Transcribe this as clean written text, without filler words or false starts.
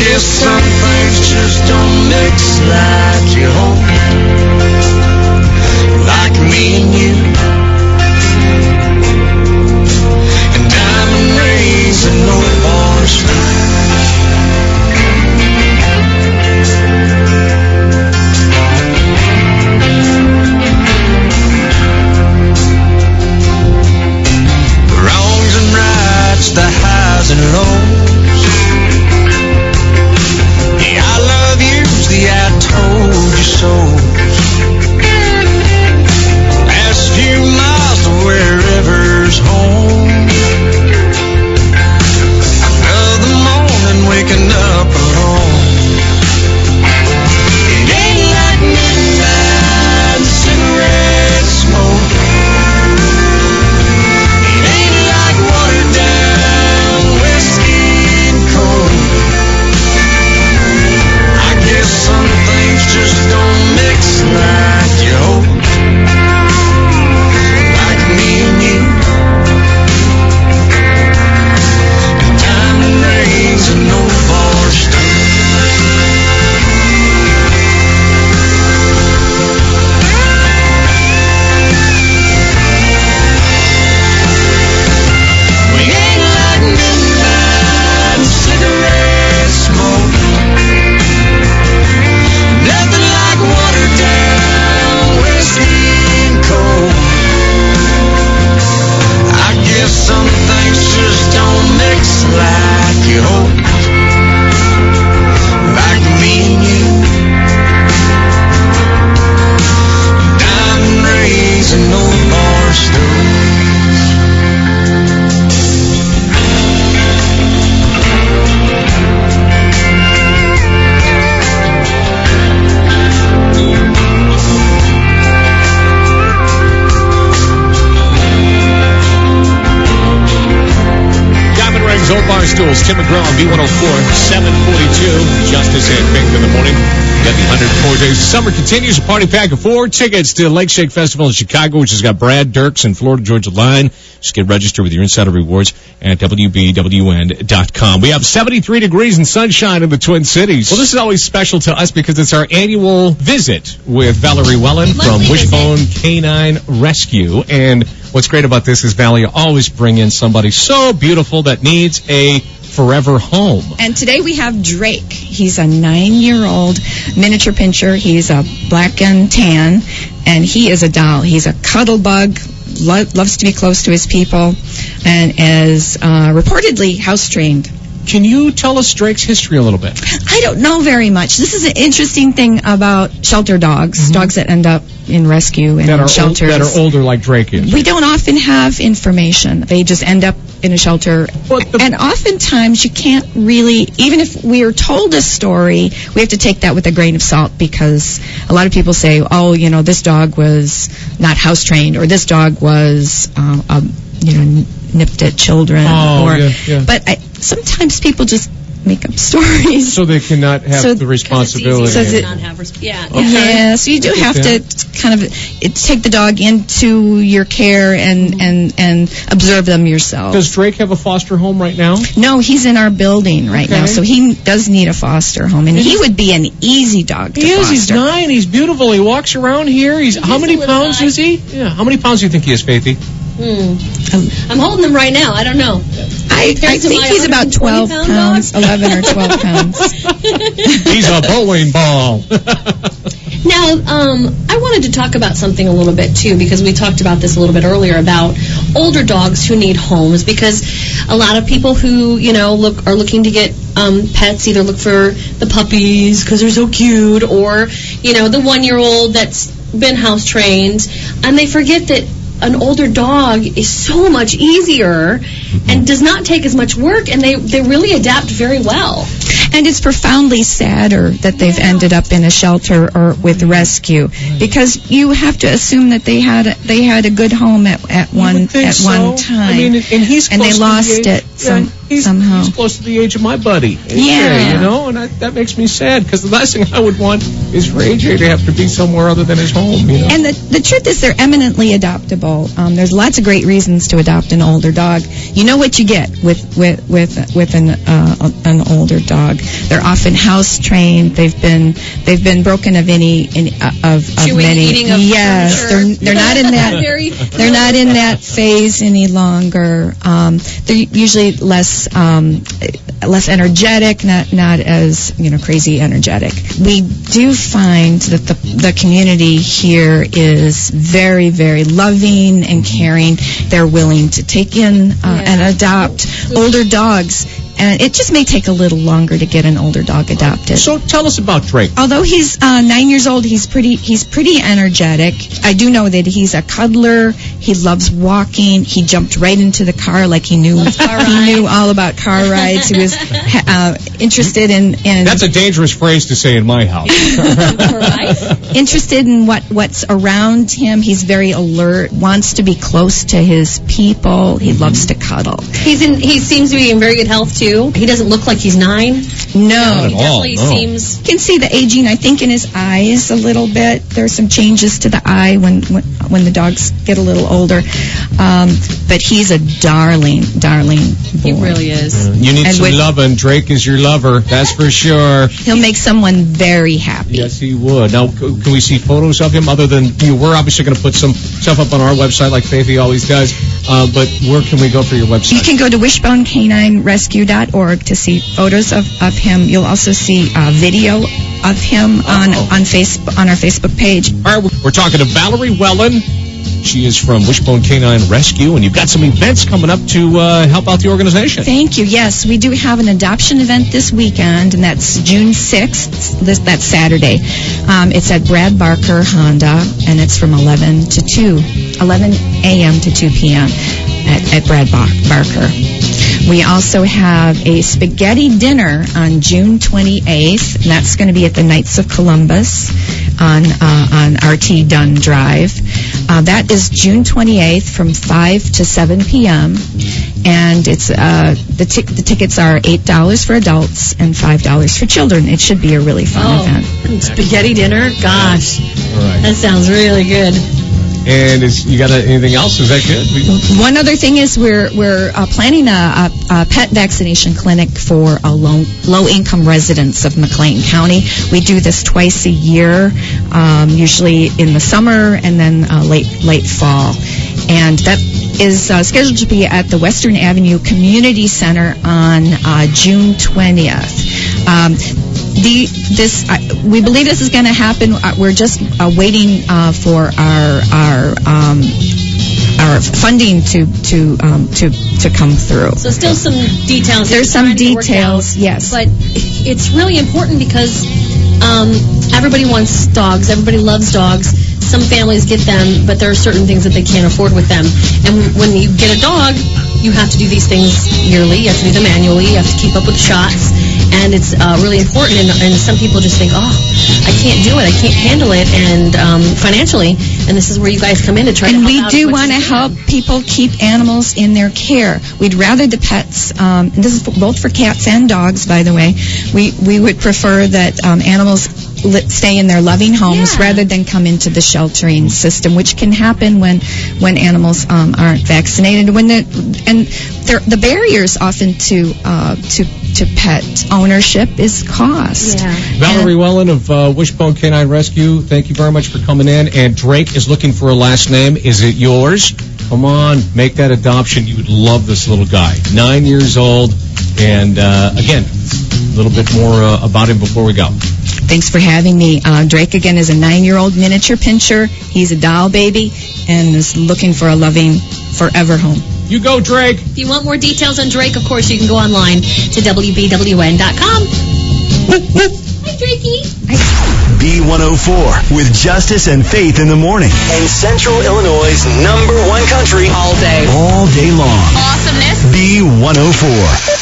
guess some things just don't mix like you hope. Like me and you, and diamond rings and no bars. Wrongs and rights, the highs and lows. The I love yous, the I told you so. Few miles to wherever's home. Another morning waking up alone. It ain't like midnight cigarette smoke. It ain't like watered down whiskey and coke. I guess some things just don't mix like you hope. Me and you, and diamond rings and no bar stools. We ain't like midnight cigarette smoke. Nothing like watered down whiskey and coke. Guess some things just don't mix like you hope. Like me and you, diamond rings and no bar stools. Old Bar Stools, Tim McGraw, B104, 742. Justice and Pink in the morning. Got the 104 days of summer continues. A party pack of 4 tickets to Lake Shake Festival in Chicago, which has got Brad Dirks and Florida Georgia Line. Just get registered with your Insider Rewards at WBWN.com. We have 73 degrees and sunshine in the Twin Cities. Well, this is always special to us because it's our annual visit with Valerie Wellen from Wishbone Canine Rescue. And what's great about this is Valley always bring in somebody so beautiful that needs a forever home. And today we have Drake. He's a 9-year-old miniature pinscher. He's a black and tan, and he is a doll. He's a cuddle bug, loves to be close to his people, and is reportedly house-trained. Can you tell us Drake's history a little bit? I don't know very much. This is an interesting thing about shelter dogs, dogs that end up in rescue and in shelters. That are older like Drake is. We don't often have information. They just end up in a shelter. And oftentimes you can't really, even if we are told a story, we have to take that with a grain of salt because a lot of people say, oh, you know, this dog was not house trained or this dog was, nipped at children. But sometimes people just make up stories. So they cannot have the responsibility. So you do have to kind of take the dog into your care and observe them yourself. Does Drake have a foster home right now? No, he's in our building right now, so he does need a foster home, and he would be an easy dog to foster. He's 9, he's beautiful, he walks around here, how many pounds is he? Yeah, how many pounds do you think he is, Faithy? I'm holding him right now. I don't know. I think he's about 12 pounds, 11 or 12 pounds. He's a bowling ball. Now, I wanted to talk about something a little bit, too, because we talked about this a little bit earlier about older dogs who need homes, because a lot of people who, are looking to get pets either look for the puppies because they're so cute or, the 1-year-old that's been house-trained, and they forget that an older dog is so much easier and does not take as much work, and they really adapt very well. And it's profoundly sadder that they've ended up in a shelter or with rescue, because you have to assume that they had a good home at one time. I mean, and they lost it somehow. He's close to the age of my buddy. Yeah, and that makes me sad, because the last thing I would want is for AJ to have to be somewhere other than his home. You know? And the truth is, they're eminently adoptable. There's lots of great reasons to adopt an older dog. You know what you get with an older dog. They're often house trained. They've been broken of Chewing, many. eating of Yes, furniture. they're not in that. They're not in that phase any longer. They're usually less energetic, not as crazy energetic. We do find that the community here is very, very loving and caring. They're willing to take in and adopt older dogs. And it just may take a little longer to get an older dog adopted. So tell us about Drake. Although he's 9 years old, he's pretty energetic. I do know that he's a cuddler. He loves walking. He jumped right into the car like he knew all about car rides. He was interested in. That's a dangerous phrase to say in my house. Interested in what's around him. He's very alert. Wants to be close to his people. He loves to cuddle. He seems to be in very good health too. He doesn't look like he's 9. No. Not at all, Definitely no. seems. You can see the aging, I think, in his eyes a little bit. There's some changes to the eye when the dogs get a little older. But he's a darling boy. He really is. You need And some with- loving. Drake is your lover. That's for sure. He'll make someone very happy. Yes, he would. Now, can we see photos of him other than we're obviously going to put some stuff up on our website like Faithy always does. But where can we go for your website? You can go to wishbonecaninerescue.org to see photos of him. You'll also see video of him on Facebook, on our Facebook page. All right, we're talking to Valerie Wellen. She is from Wishbone Canine Rescue, and you've got some events coming up to help out the organization. Thank you. Yes, we do have an adoption event this weekend, and that's June 6th. That's Saturday. It's at Brad Barker Honda, and it's from 11 a.m. to 2 p.m. at Brad Barker. We also have a spaghetti dinner on June 28th, and that's going to be at the Knights of Columbus on RT Dunn Drive. That is June 28th from 5 to 7 p.m. And it's the tickets are $8 for adults and $5 for children. It should be a really fun event. Spaghetti dinner? Gosh. All right. That sounds really good. And you got anything else? Is that good? One other thing is we're planning a pet vaccination clinic for low-income residents of McLean County. We do this twice a year, usually in the summer and then late fall. And that is scheduled to be at the Western Avenue Community Center on June 20th. We believe this is going to happen. We're just waiting for our funding to come through. So still some details. There's some details, yes. But it's really important because everybody wants dogs. Everybody loves dogs. Some families get them, but there are certain things that they can't afford with them. And when you get a dog, you have to do these things yearly. You have to do them annually. You have to keep up with the shots. And it's really important. And some people just think, I can't do it. I can't handle it. And financially. And this is where you guys come in to try to help out. And we as do much want to as you can. help people keep animals in their care. We'd rather the pets, and this is both for cats and dogs, by the way, we would prefer that animals stay in their loving homes rather than come into the sheltering system, which can happen when animals aren't vaccinated. The barriers often to pet ownership is cost. Yeah. Valerie Wellen of Wishbone Canine Rescue, thank you very much for coming in. And Drake is looking for a last name. Is it yours? Come on, make that adoption. You would love this little guy. 9 years old. And again, a little bit more about him before we go. Thanks for having me. Drake, again, is a 9-year-old miniature pinscher. He's a doll baby and is looking for a loving forever home. You go, Drake. If you want more details on Drake, of course, you can go online to WBWN.com. Hi, Drakey. B104 with Justice and Faith in the morning. And Central Illinois' #1 country. All day. All day long. Awesomeness. B104.